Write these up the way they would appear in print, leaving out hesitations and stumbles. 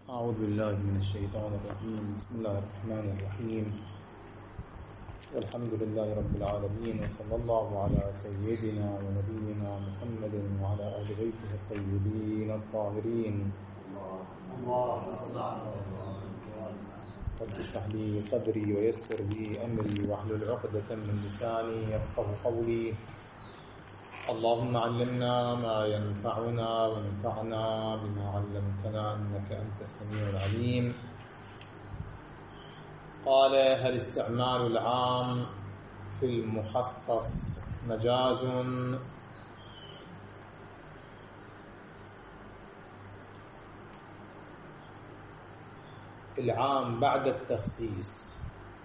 أعوذ بالله من الشيطان الرجيم. بسم الله الرحمن الرحيم. والحمد لله رب العالمين، وصلى الله على سيدنا ونبينا محمد وعلى أهل بيته الطيبين الطاهرين. رب اشرح لي صدري ويسر لي أمري واحلل عقدة من لساني يفقهوا قولي. اللهم علمنا ما ينفعنا وانفعنا بما علمتنا إنك أنت السميع العليم. قال: هل استعمال العام في المخصص مجاز؟ العام بعد التخصيص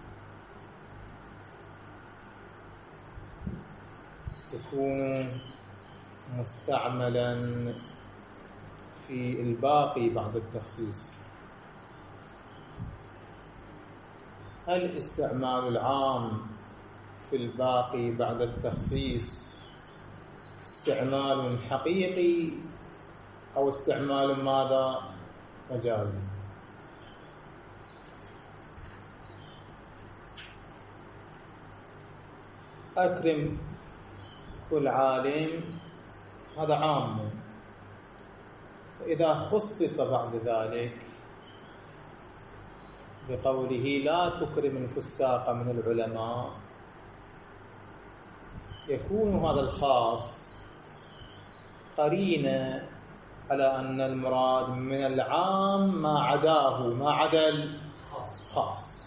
يكون مستعملا في الباقي بعد التخصيص. هل استعمال العام في الباقي بعد التخصيص استعمال حقيقي أو استعمال ماذا؟ مجازي. أكرم كل عالم هذا عام، فإذا خصص بعد ذلك بقوله لا تكرم الفساق من العلماء، يكون هذا الخاص قرينة على أن المراد من العام ما عداه، ما عدا الخاص.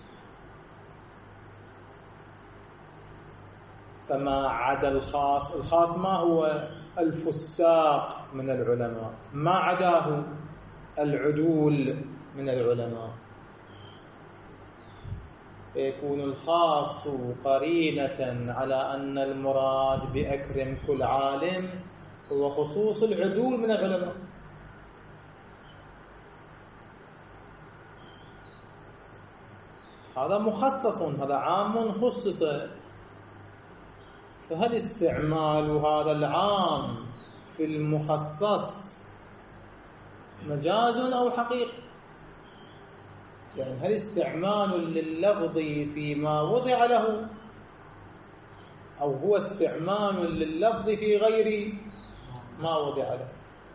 فما عدا الخاص، الخاص ما هو؟ الفساق من العلماء، ما عداه العدول من العلماء. فيكون الخاص قرينة على أن المراد بأكرم كل عالم هو خصوص العدول من العلماء. هذا مخصص، هذا عام خصص. فهل استعمال هذا العام في المخصص مجاز أو حقيقي؟ يعني هل استعمال لللفظ فيما وضع له، أو هو استعمال لللفظ في غير ما وضع له؟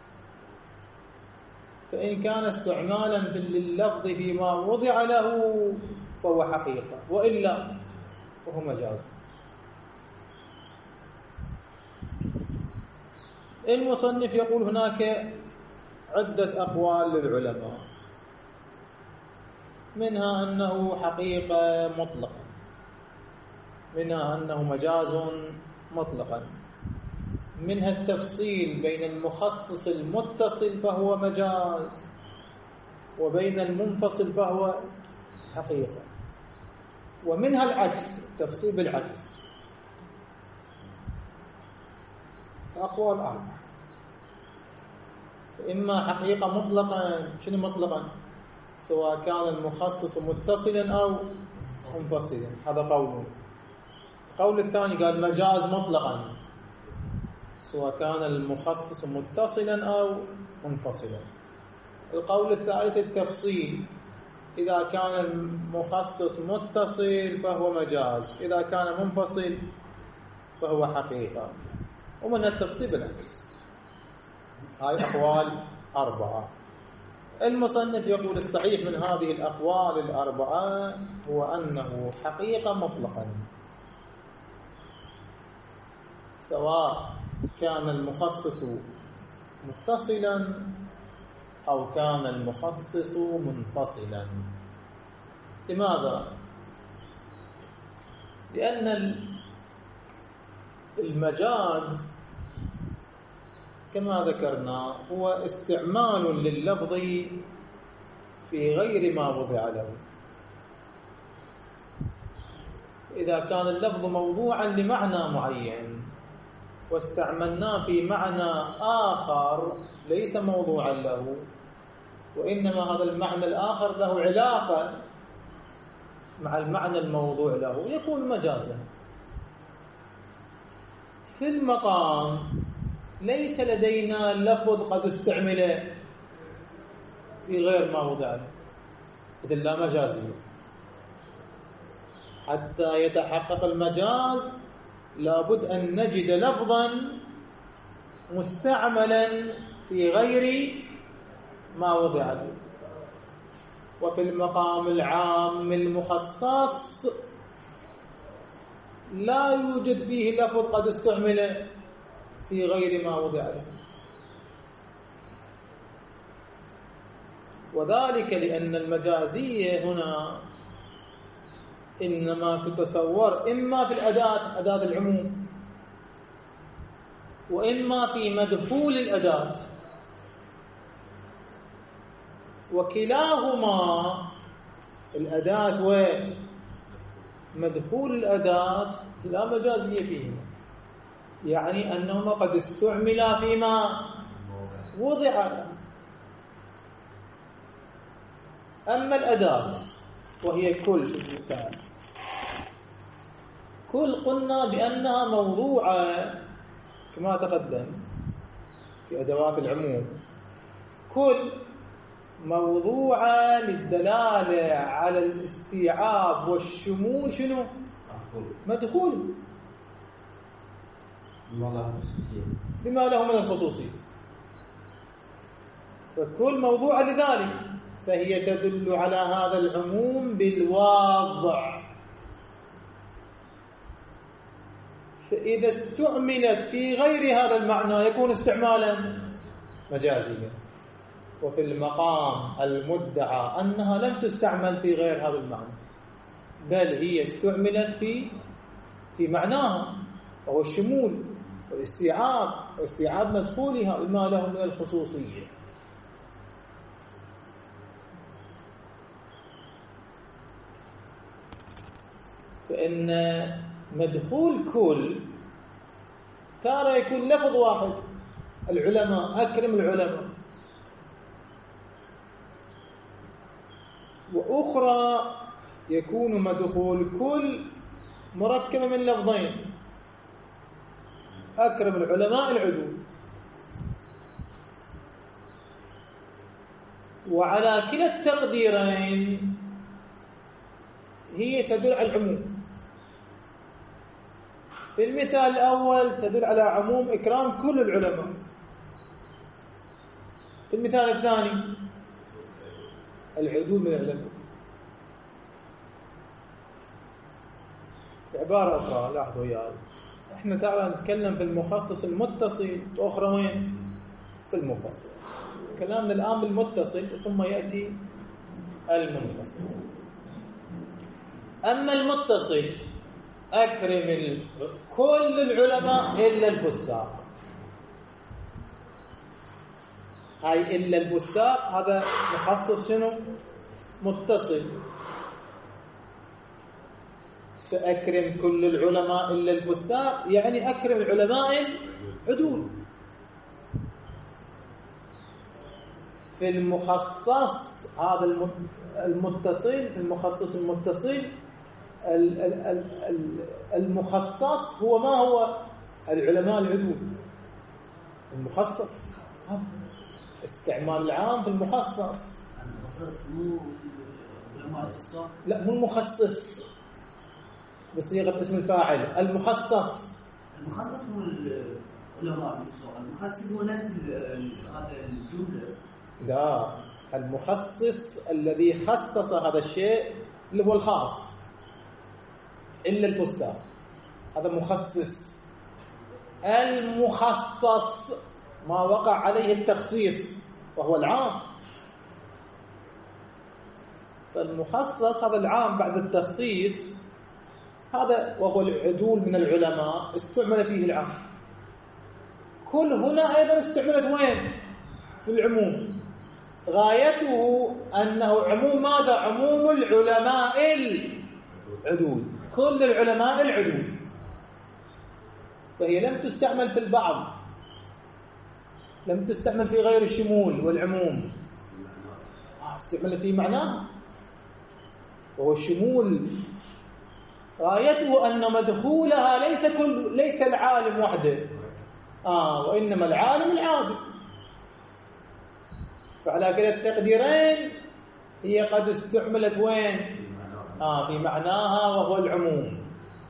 فإن كان استعمالا لللفظ فيما وضع له فهو حقيقة، وإلا فهو مجاز. المصنف يقول هناك عدة أقوال للعلماء، منها أنه حقيقة مطلقا، منها أنه مجاز مطلقا، منها التفصيل بين المخصص المتصل فهو مجاز وبين المنفصل فهو حقيقة، ومنها العكس، التفصيل بالعكس. أقوال أربعة: إما حقيقة مطلقا. شنو مطلقا؟ سواء كان المخصص متصلا أو منفصلا، هذا قوله. القول الثاني قال مجاز مطلقا، سواء كان المخصص متصلا أو منفصلا. القول الثالث التفصيل، إذا كان المخصص متصل فهو مجاز، إذا كان منفصل فهو حقيقة، ومن التفصيل بالعكس. هاي أقوال أربعة. المصنف يقول الصحيح من هذه الأقوال الأربعة هو أنه حقيقة مطلقا، سواء كان المخصص متصلا أو كان المخصص منفصلا. لماذا؟ لأن المجاز كما ذكرنا هو استعمال لللفظ في غير ما وضع له. إذا كان اللفظ موضوعا لمعنى معين واستعملناه في معنى آخر ليس موضوعا له، وإنما هذا المعنى الآخر له علاقة مع المعنى الموضوع له، يكون مجازا. في المقام ليس لدينا لفظ قد استعمل في غير ما وضع له، إذن لا مجازية. حتى يتحقق المجاز لابد أن نجد لفظا مستعملا في غير ما وضع له. وفي المقام العام المخصص لا يوجد فيه لفظ قد استعمل في غير ما وضع له، وذلك لأن المجازية هنا إنما تتصور إما في الأداة، أداة العموم، وإما في مدخول الأداة، وكلاهما الأداة ومدخول الأداة لا مجازية فيهما، يعني أنهما قد استعملا فيما وضع له. أما الأداة وهي كل تعالى، كل قلنا بأنها موضوعة كما تقدم في أدوات العموم، كل موضوعة للدلالة على الاستيعاب والشمول. شنو؟ مدخول بما له من الخصوصية، فكل موضوعة لذلك فهي تدل على هذا العموم بالواضع. فإذا استعملت في غير هذا المعنى يكون استعمالا مجازيا. وفي المقام المدعى أنها لم تستعمل في غير هذا المعنى، بل هي استعملت في معناها، وهو الشمول والاستيعاب واستيعاب مدخولها بما له من الخصوصية. فإن مدخول كل تارة يكون لفظ واحد، العلماء، أكرم العلماء، وأخرى يكون مدخول كل مركبة من لفظين، أكرم العلماء العدول. وعلى كلا التقديرين هي تدل على العموم. في المثال الأول تدل على عموم إكرام كل العلماء، في المثال الثاني العدول من العلماء. بعبارة أخرى لاحظوا وياي، احنا تعالى نتكلم في المخصص المتصل، وأخرى وين؟ في المنفصل. كلامنا الآن بالمتصل ثم يأتي المنفصل. أما المتصل أكرم كل العلماء إلا الفساق، هاي إلا الفساق هذا مخصص شنو؟ متصل. فأكرم كل العلماء إلا الفساق يعني أكرم العلماء العدول. في المخصص هذا المتصل، في المخصص المتصل المخصص هو ما هو؟ العلماء العدول. المخصص استعمال العام في المخصص. المخصص مو علماء الخصاص، لا مو المخصص بصيغة اسم الفاعل. المخصص هو العلماء الخصاص، المخصص هو نفس هذا الجملة. لا، المخصص الذي خصص هذا الشيء اللي هو الخاص، إلا الفساق هذا مخصص. المخصص ما وقع عليه التخصيص وهو العام. فالمخصص هذا العام بعد التخصيص، هذا وهو العدول من العلماء استعمل فيه العام. كل هنا أيضا استعملت وين؟ في العموم. غايته أنه عموم ماذا؟ عموم العلماء العدول، كل العلماء العدول. فهي لم تستعمل في البعض، لم تستعمل في غير الشمول والعموم، استعمل في معناه وهو الشمول. غايته أن مدخولها ليس العالم وحده، وإنما العالم العادل. فعلى كلا التقديرين هي قد استعملت وين؟ في معناها وهو العموم.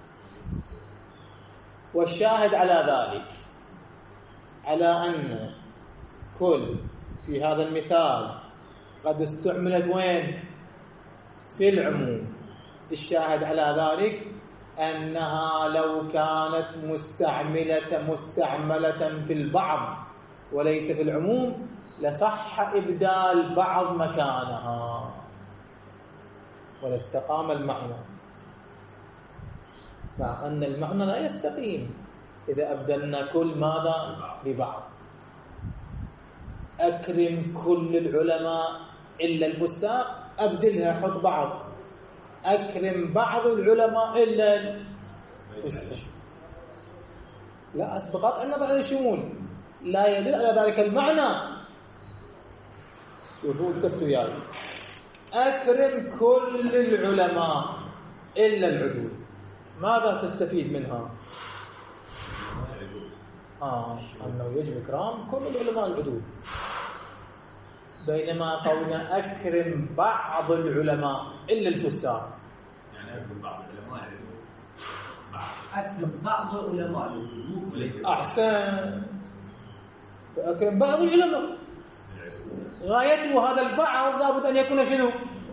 والشاهد على ذلك على أن كل في هذا المثال قد استعملت وين؟ في العموم. الشاهد على ذلك أنها لو كانت مستعملة في البعض وليس في العموم لصح إبدال بعض مكانها ولاستقام المعنى، مع أن المعنى لا يستقيم إذا أبدلنا كل ماذا ببعض. أكرم كل العلماء إلا الفساق، أبدلها حط بعض. أكرم بعض العلماء إلا الفساق، لا أسبقات النظر على الشمول لا يدل على ذلك المعنى. شوفوا التفتوا ياي، أكرم كل العلماء إلا العدول، ماذا تستفيد منها؟ أنه يجب إكرام كل العلماء العدول، بينما قولنا أكرم بعض العلماء إلا الفساق، يعني أكرم بعض العلماء العدول، أكرم بعض العلماء العدول وليس أحسن. فأكرم بعض العلماء غايته هذا البعض لابد أن يكون شنو؟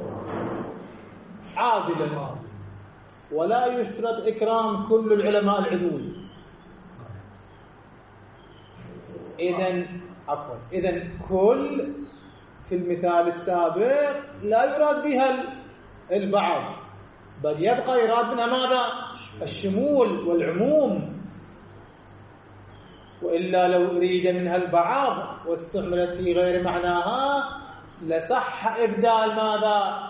عادلا، ولا يشترط إكرام كل العلماء العدول. إذن كل في المثال السابق لا يراد بها البعض، بل يبقى يراد منها ماذا؟ الشمول والعموم. وإلا لو أريد منها البعض واستعملت في غير معناها لصح إبدال ماذا؟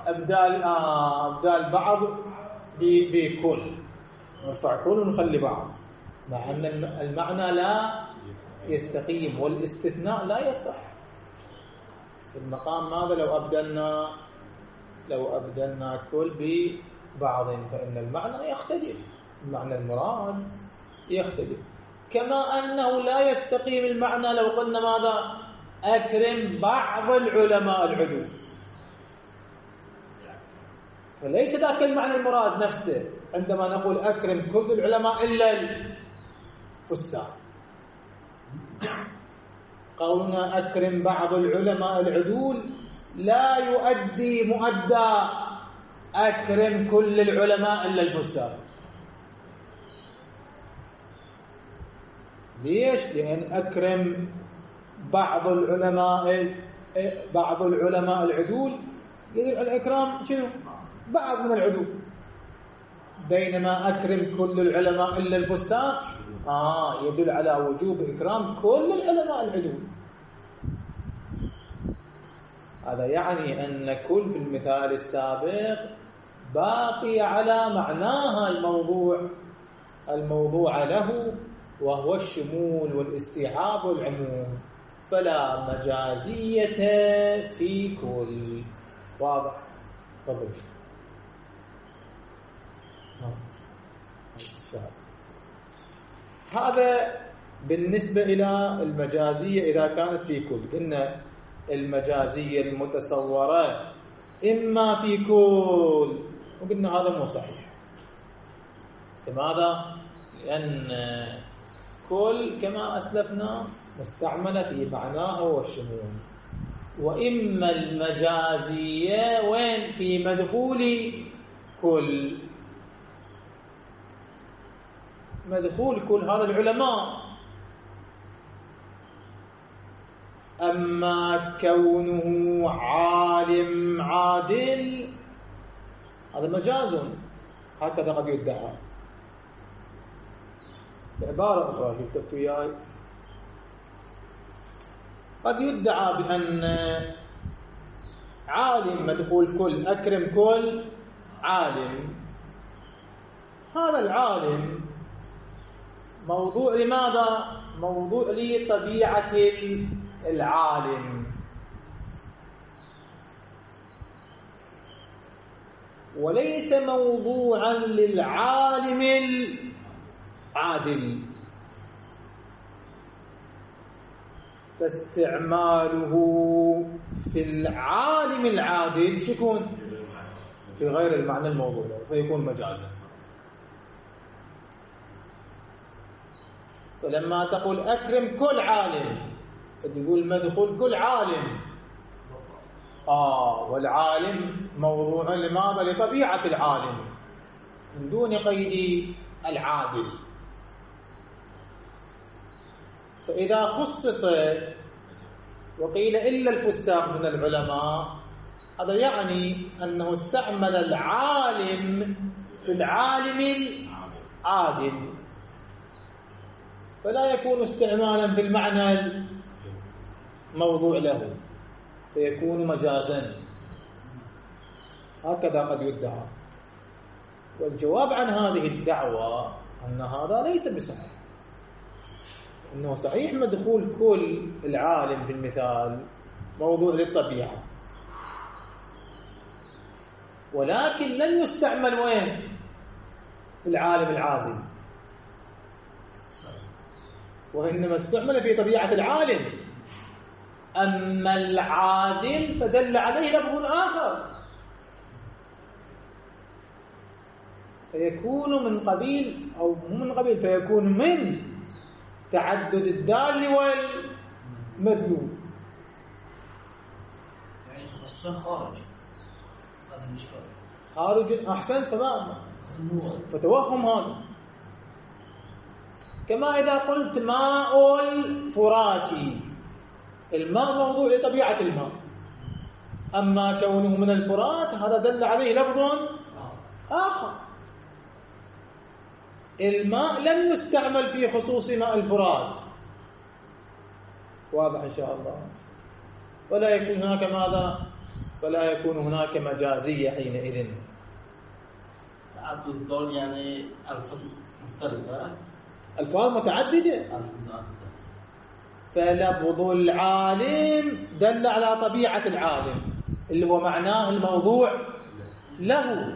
إبدال بعض بكل، نرفع كل ونخلي بعض، مع أن المعنى لا يستقيم والاستثناء لا يصح. في المقام ماذا؟ لو أبدلنا كل ببعض فإن المعنى يختلف، المعنى المراد يختلف. كما أنه لا يستقيم المعنى لو قلنا ماذا؟ أكرم بعض العلماء العدول، فليس ذاك المعنى المراد نفسه عندما نقول أكرم كل العلماء إلا الفساق. قولنا أكرم بعض العلماء العدول لا يؤدي مؤدى أكرم كل العلماء إلا الفساق. ليش؟ لأن أكرم بعض العلماء العدول يدل على الإكرام شنو؟ بعض من العدول، بينما أكرم كل العلماء إلا الفساق يدل على وجوب إكرام كل العلماء العدول. هذا يعني أن كل في المثال السابق باقي على معناها الموضوع له، وهو الشمول والاستيعاب والعموم، فلا مجازية في كل. واضح؟ تفضل. هذا بالنسبة إلى المجازية إذا كانت في كل. إن المجازية المتصورة إما في كل، وقلنا هذا مو صحيح. لماذا؟ لأن كل كما أسلفنا مستعملة في معناه والشمول، وإما المجازية وين؟ في مدخول كل. مدخول كل هذا العلماء. أما كونه عالم عادل هذا مجاز، هكذا قد يدعى. بعبارة أخرى شفتوا وياي، قد يدعى بأن عالم مدخول كل، أكرم كل عالم. هذا العالم موضوع لماذا؟ موضوع لطبيعة العالم، وليس موضوعا للعالم العادل. فاستعماله في العالم العادل شيكون في غير المعنى الموضوع له، فيكون مجازا. فلما تقول أكرم كل عالم، تقول مدخول كل عالم، والعالم موضوع لماذا؟ لطبيعة العالم من دون قيد العادل. فإذا خصص وقيل إلا الفساق من العلماء، هذا يعني أنه استعمل العالم في العالم العادل، فلا يكون استعمالا في المعنى الموضوع له، فيكون مجازا. هكذا قد يدعى. والجواب عن هذه الدعوة أن هذا ليس بصحيح. إنه صحيح مدخول كل العالم في المثال موضوع للطبيعة، ولكن لن يستعمل وين؟ في العالم العادل، وإنما استعمل في طبيعة العالم. أما العادل فدل عليه لفظ آخر، فيكون من قبيل أو مو من قبيل، فيكون من تعدد الدال والمدلول. يعني تخصصا خارج، هذا المشكلة خارج. أحسن. فتوهم هذا. كما إذا قلت ماء الفراتي، الماء موضوع لطبيعة الماء، أما كونه من الفرات هذا دل عليه لفظ آخر. الماء لم يستعمل في خصوص ماء الفرات، واضح إن شاء الله. ولا يكون هناك ماذا؟ ولا يكون هناك مجازية حينئذ. تعدد الدول يعني ألفاظ مختلفة، ألفاظ متعددة. فلفظ العالم دل على طبيعة العالم اللي هو معناه الموضوع له،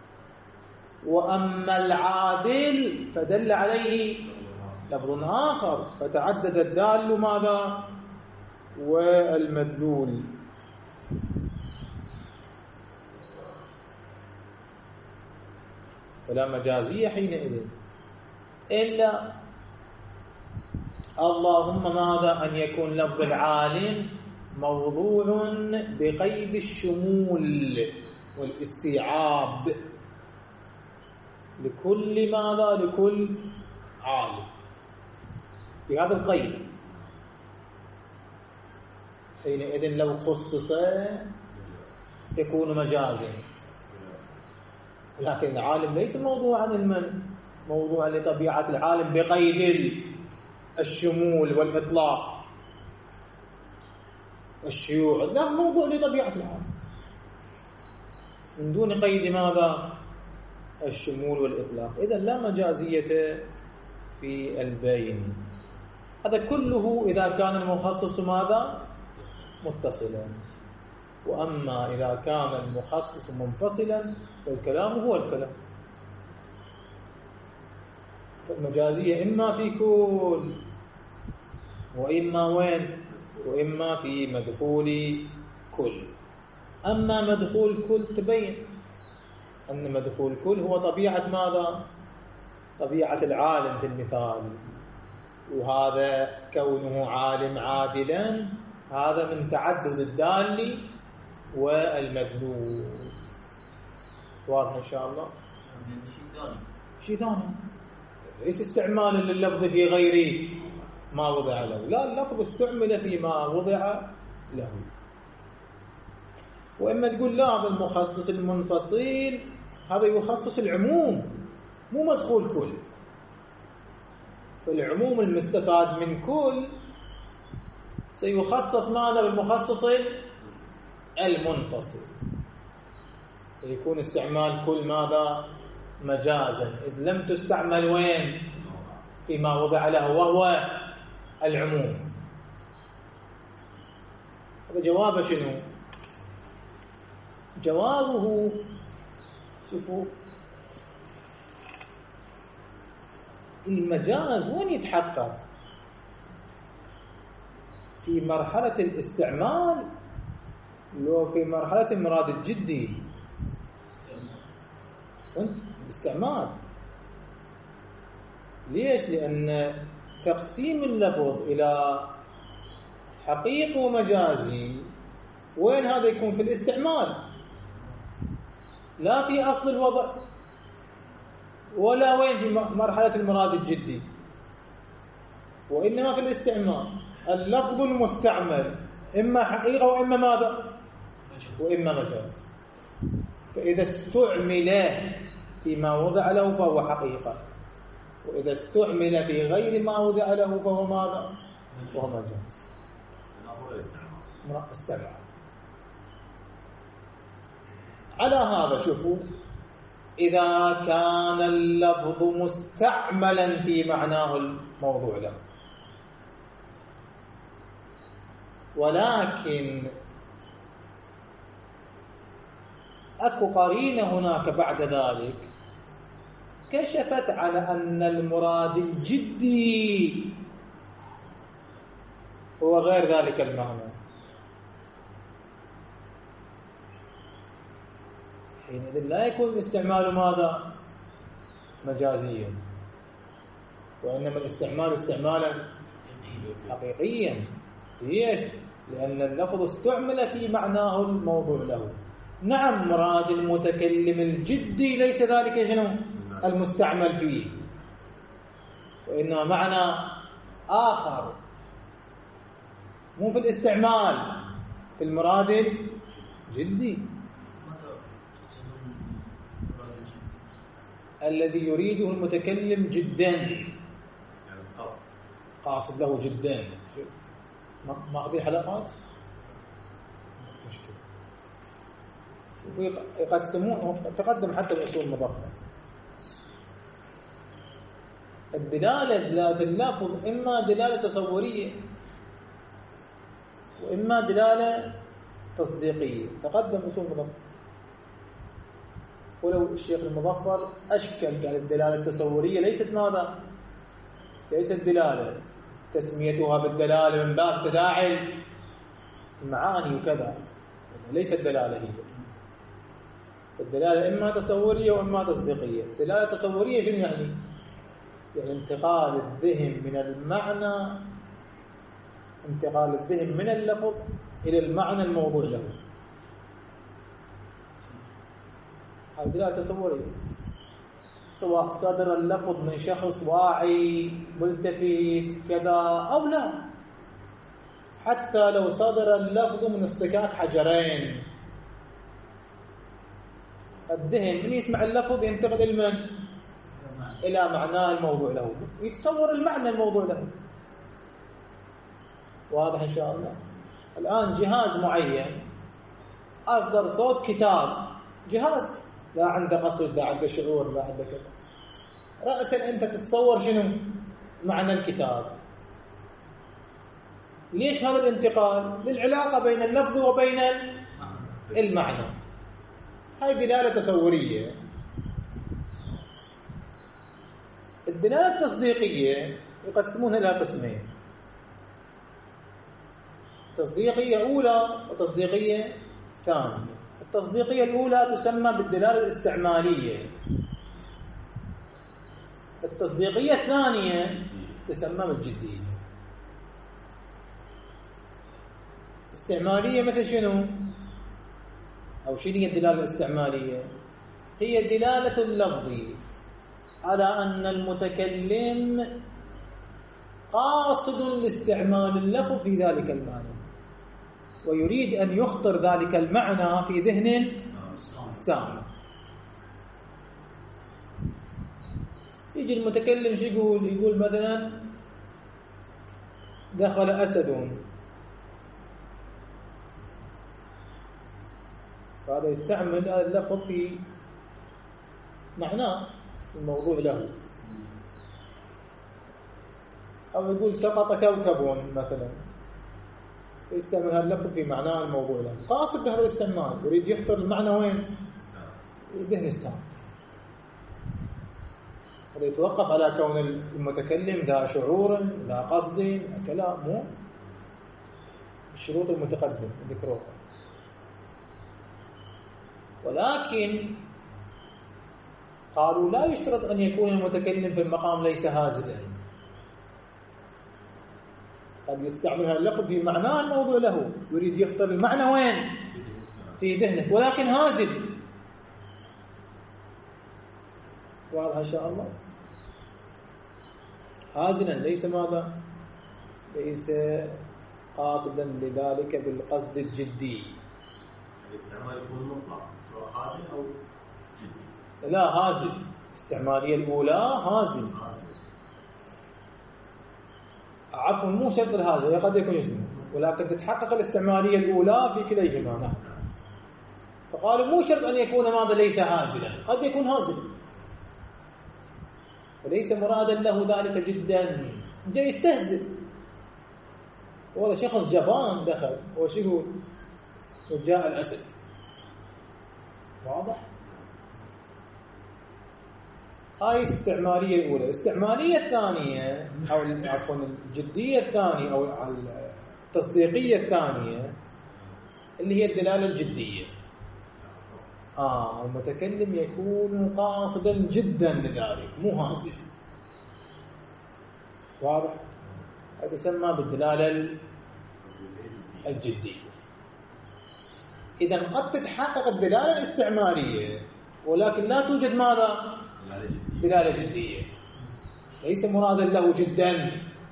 وأما العادل فدل عليه لفظ آخر، فتعدد الدال ماذا؟ والمدلول. فلا مجازية حينئذ، إلا اللهم ماذا؟ أن يكون لفظ العالم موضوع بقيد الشمول والاستيعاب لكل ماذا؟ لكل عالم بهذا القيد. حينئذ لو خصص يكون مجازا، لكن العالم ليس موضوعا موضوعا لطبيعة العالم بقيد الشمول والإطلاق والشيوع، لا، موضوع لطبيعة العالم من دون قيد ماذا؟ الشمول والإطلاق. إذن لا مجازية في البين. هذا كله إذا كان المخصص ماذا؟ متصلا. وأما إذا كان المخصص منفصلا فالكلام هو الكلام. فالمجازية إما في كل، وإما وين؟ وإما في مدخول كل. أما مدخول كل تبين أن مدخول كل هو طبيعة ماذا؟ طبيعة العالم في المثال، وهذا كونه عالم عادلا هذا من تعدد الدال والمدلول. واضح إن شاء الله؟ شيء ثاني ليس استعمالا لللفظ في غير ما وضع له، لا، اللفظ استعمل فيما وضع له. وإما تقول لا، هذا المخصص المنفصل هذا يخصص العموم مو مدخول كل، فالعموم المستفاد من كل سيخصص ماذا؟ بالمخصص المنفصل، يكون استعمال كل ماذا؟ مجازا، إذ لم تستعمل وين؟ فيما وضع له وهو العموم. هذا جوابه شنو؟ جوابه شوفوا، المجاز وين يتحقق؟ في مرحلة الاستعمال لو في مرحلة المراد الجدي الاستعمال. ليش؟ لأن تقسيم اللفظ إلى حقيقي ومجازي وين هذا يكون؟ في الاستعمال، لا في أصل الوضع ولا وين في مرحلة المراد الجدي، وإنما في الاستعمال. اللفظ المستعمل إما حقيقة وإما ماذا؟ وإما مجاز. فإذا استعمل فيما وضع له فهو حقيقة، وإذا استعمل في غير ما وضع له فهو ماذا؟ وهو مجاز. استعمال. على هذا شوفوا، إذا كان اللفظ مستعملا في معناه الموضوع له، ولكن أكو قرينة هناك بعد ذلك كشفت على أن المراد الجدي هو غير ذلك المعنى، حينئذ لا يكون الاستعمال ماذا؟ مجازيا، وإنما الاستعمال استعمالا حقيقيا. ليش؟ لأن اللفظ استعمل في معناه الموضوع له. نعم، مراد المتكلم الجدي ليس ذلك شنو؟ المستعمل فيه، وإنما معنى آخر مو في الاستعمال، في المراد الجدي الذي يريده المتكلم جدا، قاصد له جدا. ما أقضي حلقات مشكلة. يقسمون، تقدم حتى الأصول المضافة. الدلالة دلالة اللفظ إما دلالة تصورية وإما دلالة تصديقية. تقدم أصول المضافة، ولو الشيخ المظفر أشكل قال الدلالة التصورية ليست ماذا؟ ليست دلالة، تسميتها بالدلالة من باب تداعي المعاني وكذا، ليست دلالة هي. الدلالة إما تصورية وإما تصديقية. الدلالة التصورية شنو يعني؟ يعني انتقال الذهن من المعنى، انتقال الذهن من اللفظ إلى المعنى الموضوع له. هذه دلالة تصورية، سواء صدر اللفظ من شخص واعي ملتفت كذا أو لا، حتى لو صدر اللفظ من اصطكاك حجرين، الذهن من يسمع اللفظ ينتقل إلى من؟ إلى معناه الموضوع له، يتصور المعنى الموضوع له. واضح إن شاء الله؟ الآن جهاز معين أصدر صوت كتاب، جهاز لا عنده قصد، لا عنده شعور، لا عنده كذا، رأسا أنت تتصور شنو؟ معنى الكتاب. ليش هذا الانتقال؟ للعلاقة بين اللفظ وبين المعنى. هاي دلالة تصورية. الدلالة التصديقية يقسمونها إلى قسمين، تصديقية أولى وتصديقية ثانية. التصديقية الأولى تسمى بالدلالة الاستعمالية، التصديقية الثانية تسمى بالجدية. استعمالية مثل شنو؟ أو شنو هي الدلالة الاستعمالية؟ هي دلالة اللفظ على أن المتكلم قاصد لاستعمال اللفظ في ذلك المعنى، ويريد أن يخطر ذلك المعنى في ذهن السامع. يجي المتكلم شو يقول؟ يقول مثلا دخل أسد، فهذا يستعمل هذا اللفظ في معناه الموضوع له. أو يقول سقط كوكب مثلا، يستعمل هذا اللفظ في معناه الموضوع له، قاصد بهذا الاستعمال، يريد يحضر المعنى وين؟ ذهن السامع. هذا يتوقف على كون المتكلم ذا شعور، ذا قصد، كلام، مو الشروط المتقدم ذكروها. ولكن قالوا لا يشترط أن يكون المتكلم في المقام ليس هازلا، قد يستعمل هذا اللفظ في معناه الموضوع له، يريد يختار المعنى وين؟ في ذهنه، ولكن هازل. واضح إن شاء الله؟ هازلا ليس ماذا؟ ليس قاصدا لذلك بالقصد الجدي. الاستعمال يكون مطلق سواء هازل أو جدي. لا، هازل. الاستعمالية الأولى هازل. عفوا، مو شرط الهازل، قد يكون يشمل، ولكن تتحقق الاستعمالية الأولى في كليهما. نعم. فقالوا مو شرط أن يكون ماذا ليس هازلا، قد يكون هازل وليس مرادا له ذلك جدا، جاي يستهزئ، وهذا شخص جبان دخل وشهو وجاء الأسد. واضح؟ هاي الاستعمالية الأولى. الاستعمالية الثانية أو عفوا الجدية الثانية أو التصديقية الثانية اللي هي الدلالة الجدية. المتكلم يكون قاصدا جدا لذلك، مو هازل. واضح؟ هذا تسمى بالدلالة الجدية. إذا قد تتحقق الدلالة الاستعمالية ولكن لا توجد ماذا؟ دلالة جدية، ليس مرادا له جدا،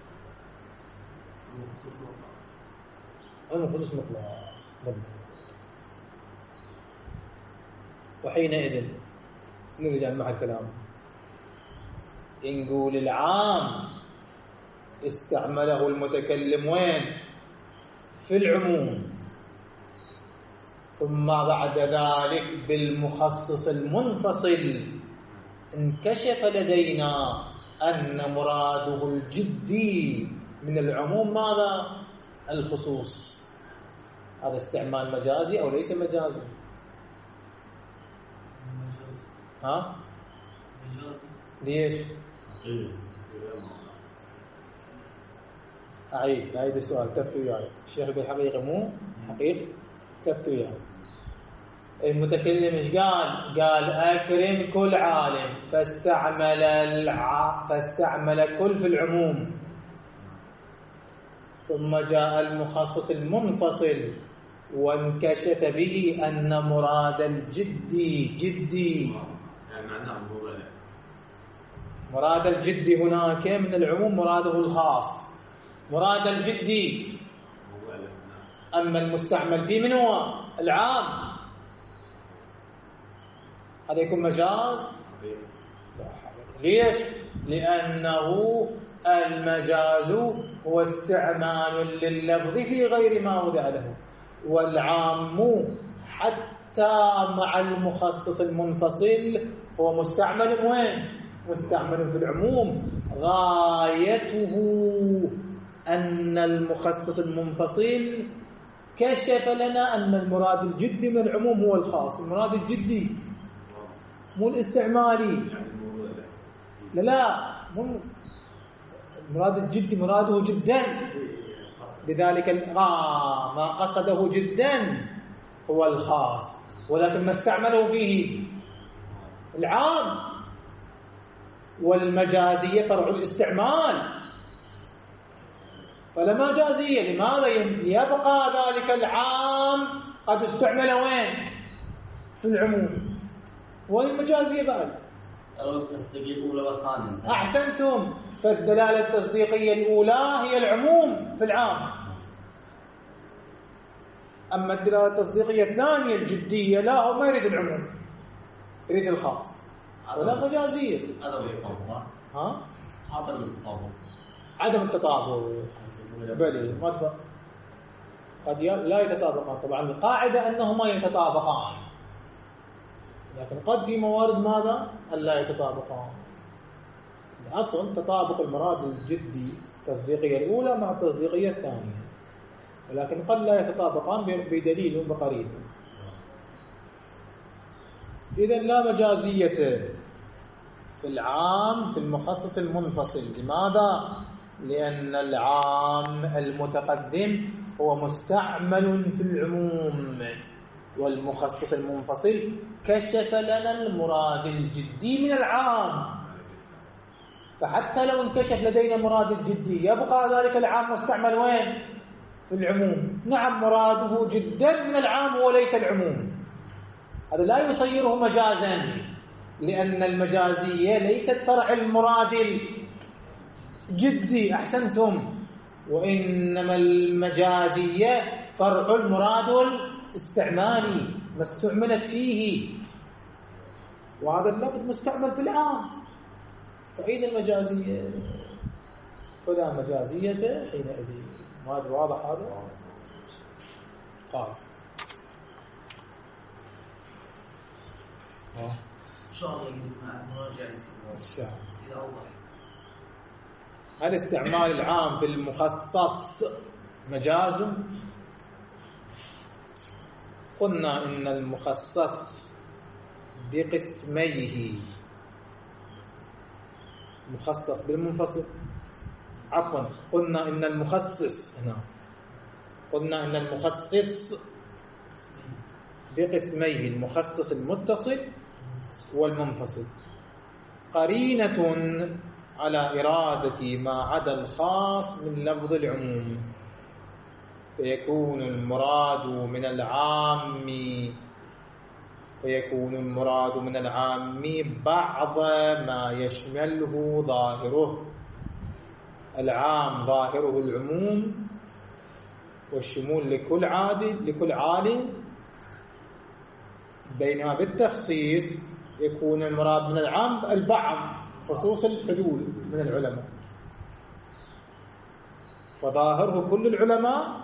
خصوص مطلق. وحينئذ نرجع مع الكلام، نقول العام استعمله المتكلم وين؟ في العموم، ثم بعد ذلك بالمخصص المنفصل انكشف لدينا أن مراده الجدي من العموم ماذا؟ الخصوص. هذا استعمال مجازي أو ليس مجازي؟ ها؟ ليش؟ أعيد السؤال، تفتوا وياي. الشيخ بالحقيقة مو حقيقي، تفتوا وياي. المتكلم ايش قال؟ قال أكرم كل عالم، فاستعمل كل في العموم، ثم جاء المخصص المنفصل وانكشف به أن مراد الجدي يعني معناه مراد الجدي هناك من العموم مراده الخاص، مراد الجدي. أما المستعمل فيه من هو؟ العام. هذا يكون مجاز؟ ليش؟ لأنه المجاز هو استعمال لللفظ في غير ما وضع له، والعام حتى مع المخصص المنفصل هو مستعمل وين؟ مستعمل في العموم. غايته أن المخصص المنفصل كشف لنا أن المراد الجدي من العموم هو الخاص. المراد الجدي مو الاستعمالي، لا مو المراد الجدي، مراده جدا، لذلك ما قصده جدا هو الخاص، ولكن ما استعمله فيه العام. والمجازية فرع الاستعمال، فلا مجازية. لماذا؟ يبقى ذلك العام قد استعمل وين؟ في العموم. والمجازية بعد التصديقية الأولى والثانية. أحسنتم. فالدلالة التصديقية الأولى هي العموم في العام، أما الدلالة التصديقية الثانية الجدية لا، هو ما يريد العموم، يريد الخاص، ولا مجازية. عدم التطابق. ها؟ عدم التطابق. عدم التطابق. بلي ما تفهم. قد لا يتطابقان. طبعا القاعدة أنهما يتطابقان، لكن قد في موارد ماذا؟ ألا يتطابقان. الأصل تطابق المراد الجدي التصديقية الأولى مع التصديقية الثانية، ولكن قد لا يتطابقان بدليل بقرينة. إذن لا مجازية في العام في المخصص المنفصل. لماذا؟ لأن العام المتقدم هو مستعمل في العموم. والمخصص المنفصل كشف لنا المراد الجدي من العام، فحتى لو انكشف لدينا مراد الجدي يبقى ذلك العام مستعمل وين؟ في العموم. نعم مراده جدا من العام وليس العموم، هذا لا يصيره مجازا، لأن المجازية ليست فرع المراد الجدي، أحسنتم، وإنما المجازية فرع المراد الاستعمالي ما استعملت فيه، وهذا اللفظ مستعمل في العام، فأين المجازية؟ فلا مجازية حينئذ. ما أدري واضح هذا؟ قال إن شاء الله نراجع يصير أوضح. الاستعمال العام في المخصص مجاز. قلنا إن المخصص بقسميه، مخصص بالمنفصل، عفوا قلنا إن المخصص هنا، قلنا إن المخصص بقسميه، المخصص المتصل والمنفصل، قرينة على إرادة ما عدا الخاص من لفظ العموم، فيكون المراد من العام بعض ما يشمله ظاهره. العام ظاهره العموم والشمول لكل عالم، بينما بالتخصيص يكون المراد من العام البعض، خصوص الحدود من العلماء، فظاهره كل العلماء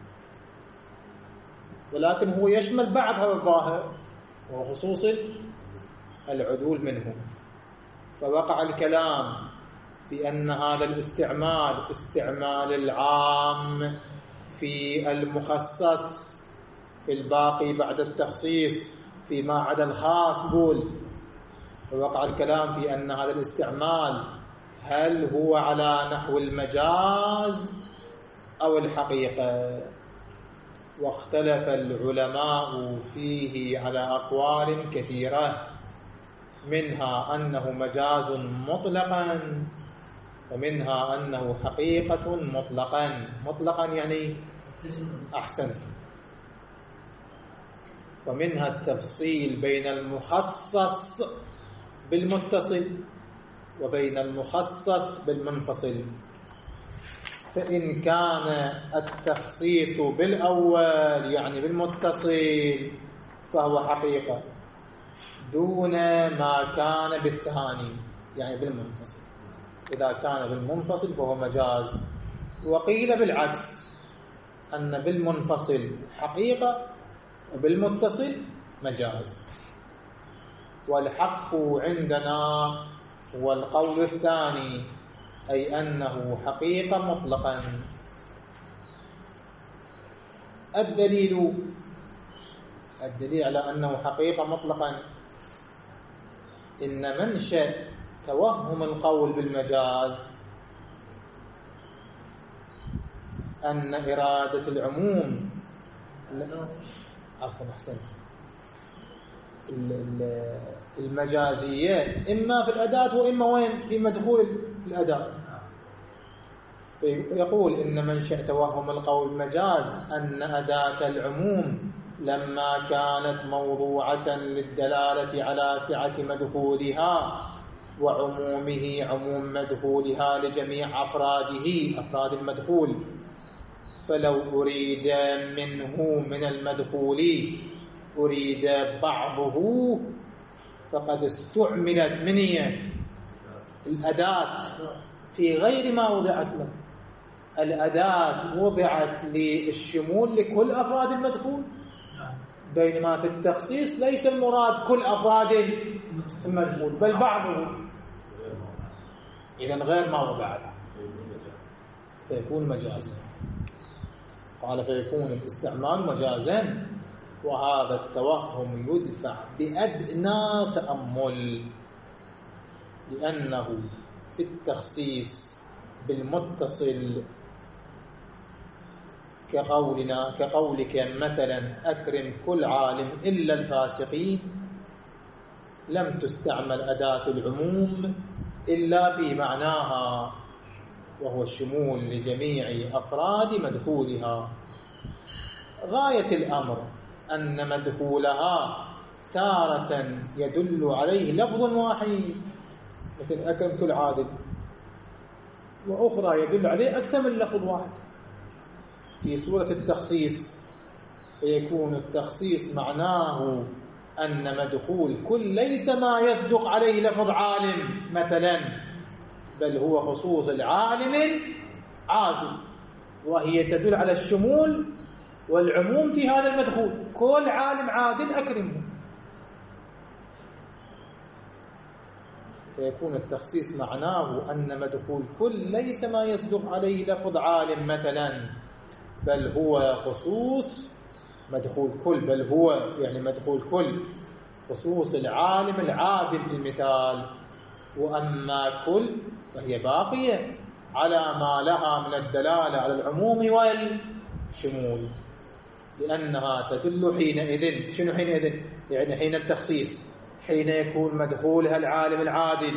ولكن هو يشمل بعض هذا الظاهر وخصوص العدول منهم. فوقع الكلام في أن هذا الاستعمال استعمال العام في المخصص، في الباقي بعد التخصيص فيما عدا الخاص. قول فوقع الكلام في أن هذا الاستعمال هل هو على نحو المجاز أو الحقيقة، واختلف العلماء فيه على أقوال كثيرة، منها أنه مجاز مطلقا، ومنها أنه حقيقة مطلقا يعني أحسن، ومنها التفصيل بين المخصص بالمتصل وبين المخصص بالمنفصل. فإن كان التخصيص بالأول يعني بالمتصل فهو حقيقة دون ما كان بالثاني يعني بالمنفصل. إذا كان بالمنفصل فهو مجاز. وقيل بالعكس، أن بالمنفصل حقيقة وبالمتصل مجاز. والحق عندنا هو القول الثاني، أي أنه حقيقة مطلقا. الدليل على أنه حقيقة مطلقا إن منشأ توهم القول بالمجاز أن إرادة العموم عفوا أحسن المجازية إما في الأداة وإما وين في مدخول الأداة. يقول إن منشأ توهم القول بالمجاز أن أداة العموم لما كانت موضوعة للدلالة على سعة مدخولها وعمومه عموم مدخولها لجميع أفراد المدخول، فلو أريد منه من المدخول أريد بعضه فقد استعملت منية الأداة في غير ما وضعت له. الأداة وضعت للشمول لكل أفراد المدخول، بينما في التخصيص ليس المراد كل أفراد المدخول بل بعضه، إذن غير ما وضعت فيكون مجازا. قال فيكون الاستعمال مجازا، وهذا التوهم يدفع بأدنى تأمل، لأنه في التخصيص بالمتصل كقولك مثلا أكرم كل عالم إلا الفاسقين، لم تستعمل أداة العموم إلا في معناها، وهو الشمول لجميع أفراد مدخولها. غاية الأمر أن مدخولها تارة يدل عليه لفظ واحد مثل أكرم كل عادل، وأخرى يدل عليه أكثر من لفظ واحد في سورة التخصيص، فيكون التخصيص معناه أن مدخول كل ليس ما يصدق عليه لفظ عالم مثلا، بل هو خصوص العالم العادل، وهي تدل على الشمول والعموم في هذا المدخول. كل عالم عادل أكرمه، فيكون التخصيص معناه أن مدخول كل ليس ما يصدق عليه لفظ عالم مثلا، بل هو خصوص مدخول كل، بل هو يعني مدخول كل خصوص العالم العادل في المثال. وأما كل فهي باقية على ما لها من الدلالة على العموم والشمول، لأنها تدل حينئذ. شنو حينئذ؟ يعني حين التخصيص، حين يكون مدخولها العالم العادل،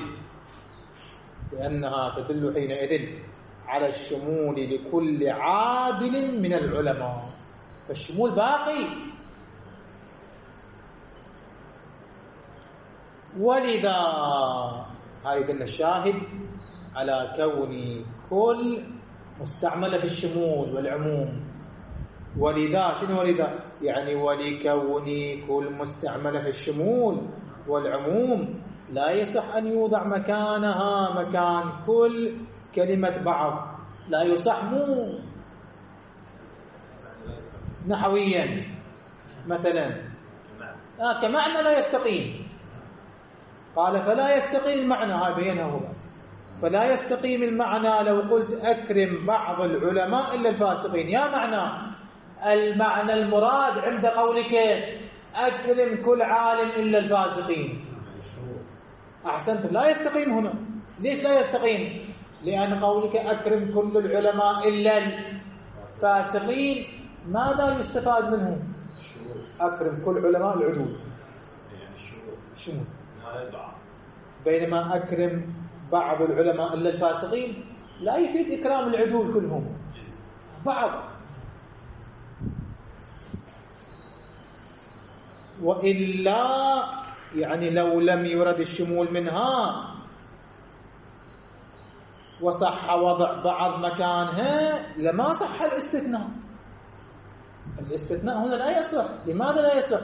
لأنها تدل حينئذ على الشمول لكل عادل من العلماء، فالشمول باقي. ولذا هاي قلنا الشاهد على كون كل مستعملة في الشمول والعموم. ولذا شنو ولذا؟ يعني ولكون كل مستعملة في الشمول والعموم لا يصح أن يوضع مكانها مكان كل كلمة بعض. لا يصح مو نحويا مثلا كمعنى لا يستقيم. قال فلا يستقيم المعنى، هاي بينها هو بعد. فلا يستقيم المعنى لو قلت أكرم بعض العلماء إلا الفاسقين. يا معنى المعنى المراد عند قولك أكرم كل عالم إلا الفاسقين. أحسنت، لا يستقيم هنا. ليش لا يستقيم؟ لأن قولك أكرم كل العلماء إلا الفاسقين ماذا يستفاد منه؟ أكرم كل علماء العدول، شمول. بينما أكرم بعض العلماء إلا الفاسقين لا يفيد إكرام العدول كلهم، بعض. وإلا يعني لو لم يرد الشمول منها وصح وضع بعض مكانها لما صح الاستثناء. الاستثناء هنا لا يصح. لماذا لا يصح؟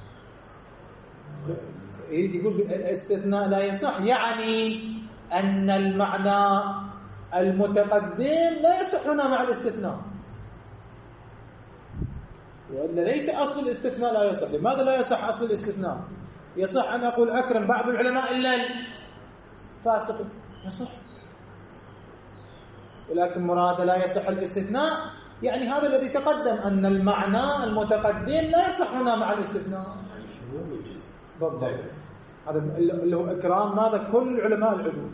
يقول الاستثناء لا يصح يعني أن المعنى المتقدم لا يصح هنا مع الاستثناء، وإلا ليس أصل الاستثناء لا يصح. لماذا لا يصح أصل الاستثناء؟ يصح أن أقول أكرم بعض العلماء إلا الفاسق، يصح. ولكن مراد لا يصح الاستثناء يعني هذا الذي تقدم، أن المعنى المتقدم لا يصح هنا مع الاستثناء. بالضبط، هذا اللي هو إكرام ماذا؟ كل علماء العلوم.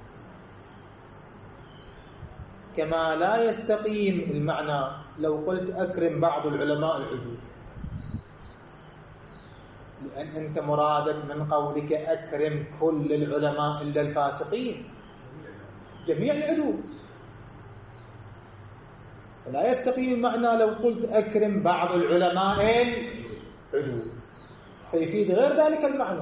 كما لا يستقيم المعنى لو قلت أكرم بعض العلماء العدول، لأن أنت مرادك من قولك أكرم كل العلماء إلا الفاسقين، جميع العدول. فلا يستقيم المعنى لو قلت أكرم بعض العلماء العدول، فيفيد غير ذلك المعنى،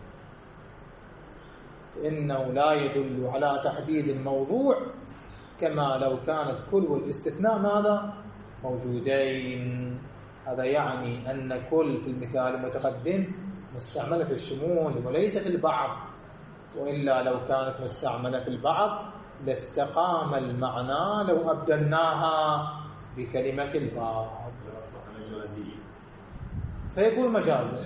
فإنه لا يدل على تحديد الموضوع كما لو كانت كل والاستثناء ماذا؟ موجودين. هذا يعني أن كل في المثال المتقدم مستعملة في الشمول وليس في البعض، وإلا لو كانت مستعملة في البعض لاستقام المعنى لو أبدلناها بكلمة البعض فيكون مجازا.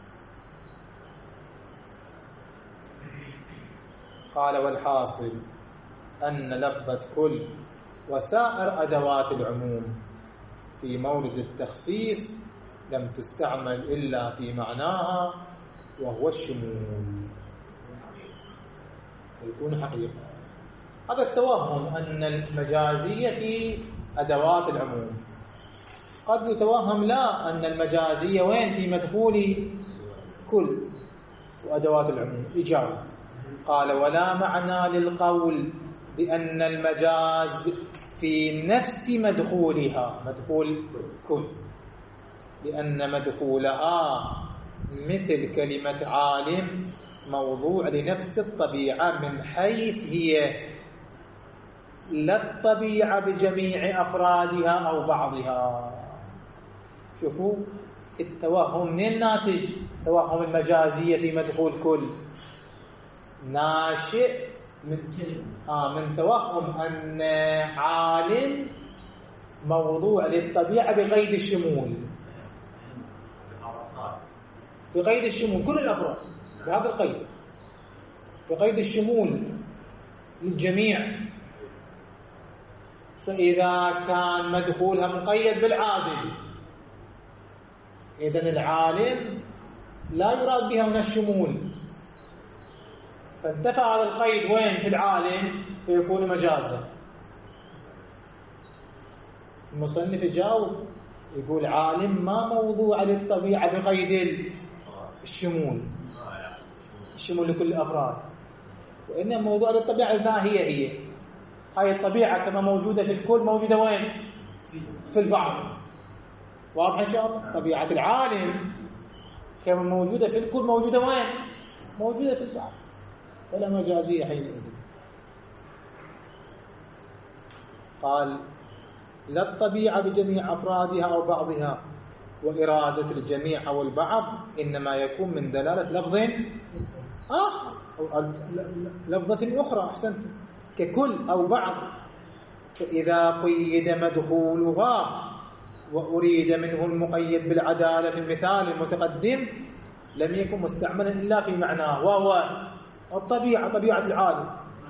قال والحاصل أن لفظة كل وسائر أدوات العموم في مورد التخصيص لم تستعمل إلا في معناها وهو الشمول، يكون حقيقة. هذا التوهم أن المجازية في أدوات العموم قد يتوهم لا أن المجازية وين في مدخول كل وأدوات العموم. إجابة قال ولا معنى للقول بأن المجاز في نفس مدخولها مدخول كل، لأن مدخولها مثل كلمة عالم موضوع لنفس الطبيعة من حيث هي لا الطبيعة بجميع أفرادها أو بعضها. شوفوا التوهم من الناتج، توهم المجازية في مدخول كل ناشئ من توهم أن عالم موضوع للطبيعة بقيد الشمول، بقيد الشمول كل الأفراد بهذا القيد، بقيد الشمول للجميع. فإذا كان مدخولها مقيد بالعادل إذن العالم لا يراد بها من الشمول، فانتفى هذا القيد وين في العالم فيكون مجازا. المصنف يجاوب يقول عالم ما موضوع للطبيعة بقيد الشمول، الشمول لكل الأفراد، وإنما موضوع للطبيعة ما هي هاي الطبيعة كما موجودة في الكل موجودة وين؟ في البعض. واضح إن شاء الله؟ طبيعة العالم كما موجودة في الكل موجودة وين؟ موجودة في البعض، فلا مجازية حينئذ. قال لا الطبيعة بجميع أفرادها أو بعضها، وإرادة الجميع أو البعض إنما يكون من دلالة لفظ آخر أو لفظة أخرى. أحسنتم، ككل أو بعض. فإذا قيد مدخولها وأريد منه المقيد بالعدالة في المثال المتقدم لم يكن مستعملا إلا في معناه، وهو الطبيعة، طبيعة العالم.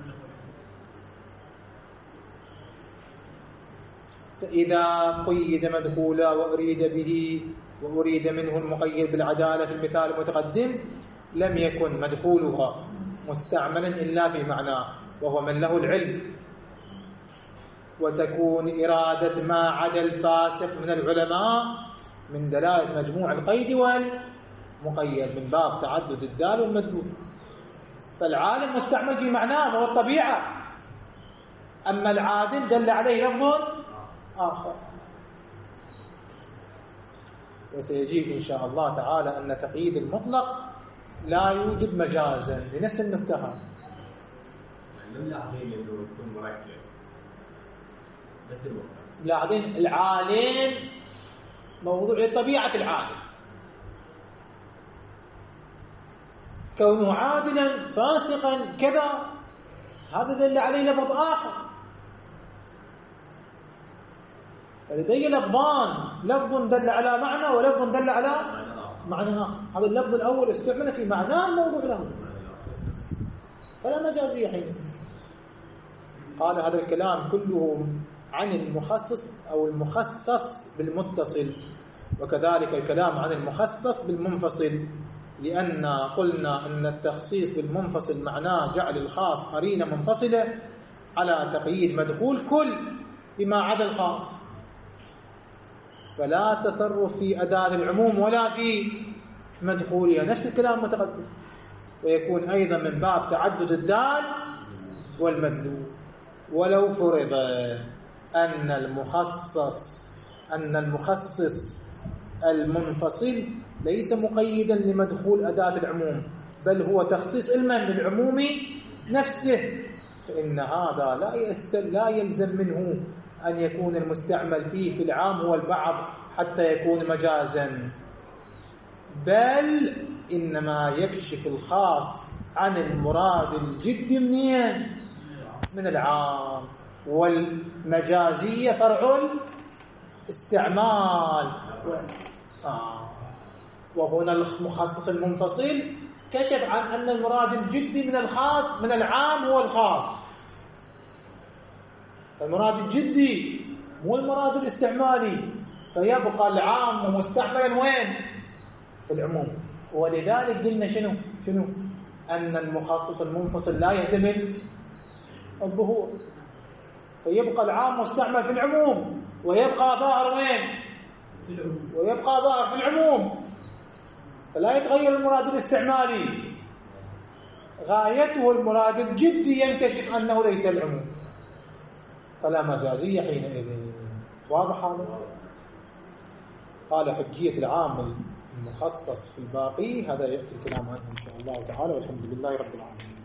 فإذا قيد مدخولا وأريد منه المقيد بالعدالة في المثال المتقدم لم يكن مدخولها مستعملا إلا في معناه، وهو من له العلم. وتكون إرادة ما عدا الفاسق من العلماء من دلالة مجموع القيد والمقيد من باب تعدد الدال والمدلول. فالعالم مستعمل في معناه وهو الطبيعة، أما العادل دل عليه لفظ آخر. وسيجيء إن شاء الله تعالى أن تقييد المطلق لا يوجد مجازا لنفس النكتة هذه. لاحظين انه يكون مركب بس المفرد. لاحظين العالم موضوع لطبيعة العالم، كونه عادلا فاسقا كذا هذا دل عليه لفظ آخر. فلدي لفظان، لفظ دل على معنى ولفظ دل على معنى آخر. هذا اللفظ الأول استعمل في معناه الموضوع له، فلا مجازية حين. قال هذا الكلام كله عن المخصص أو المخصص بالمتصل، وكذلك الكلام عن المخصص بالمنفصل، لأن قلنا أن التخصيص بالمنفصل معناه جعل الخاص قرينة منفصلة على تقييد مدخول كل بما عدا الخاص، فلا تصرف في أداة العموم ولا في مدخولها. نفس الكلام متقدم. ويكون أيضا من باب تعدد الدال والمدلول. ولو فرض أن المخصص المنفصل ليس مقيدا لمدخول أداة العموم، بل هو تخصيص للعموم نفسه، فإن هذا لا يلزم منه أن يكون المستعمل فيه في العام هو البعض حتى يكون مجازا، بل إنما يكشف الخاص عن المراد الجدي من العام. والمجازية فرع الاستعمال. وهنا المخصص المنفصل كشف عن أن المراد الجدي من الخاص من العام هو الخاص. المراد الجدي مو المراد الاستعمالي، فيبقى العام مستعملا وين؟ في العموم. ولذلك قلنا شنو؟ أن المخصص المنفصل لا يحتمل الظهور، فيبقى العام مستعمل في العموم ويبقى ظاهر وين؟ في العموم ويبقى ظاهر في العموم، فلا يتغير المراد الاستعمالي، غايته المراد الجدي ينكشف أنه ليس العموم، فلا مجازية حينئذ. واضح هذا؟ قال حجية العام المخصص في الباقي، هذا يأتي الكلام عنه إن شاء الله تعالى، والحمد لله رب العالمين.